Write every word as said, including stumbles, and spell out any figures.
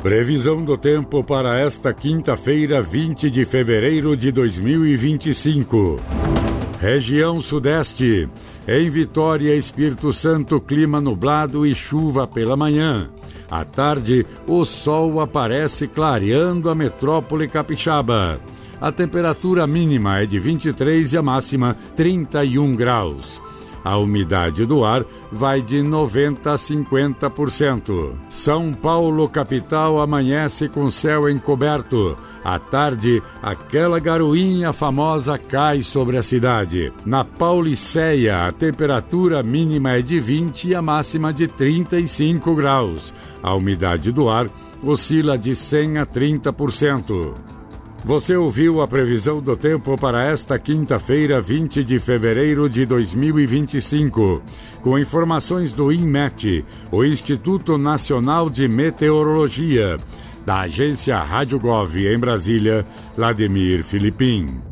Previsão do tempo para esta quinta-feira, vinte de fevereiro de dois mil e vinte e cinco. Região Sudeste. Em Vitória, Espírito Santo, clima nublado e chuva pela manhã. À tarde, o sol aparece clareando a metrópole capixaba. A temperatura mínima é de vinte e três e a máxima trinta e um graus. A umidade do ar vai de noventa a cinquenta por cento. São Paulo, capital, amanhece com céu encoberto. À tarde, aquela garoinha famosa cai sobre a cidade. Na Pauliceia, a temperatura mínima é de vinte e a máxima de trinta e cinco graus. A umidade do ar oscila de cem a trinta por cento. Você ouviu a previsão do tempo para esta quinta-feira, vinte de fevereiro de dois mil e vinte e cinco, com informações do INMET, o Instituto Nacional de Meteorologia, da agência Rádio Gov em Brasília, Vladimir Filipim.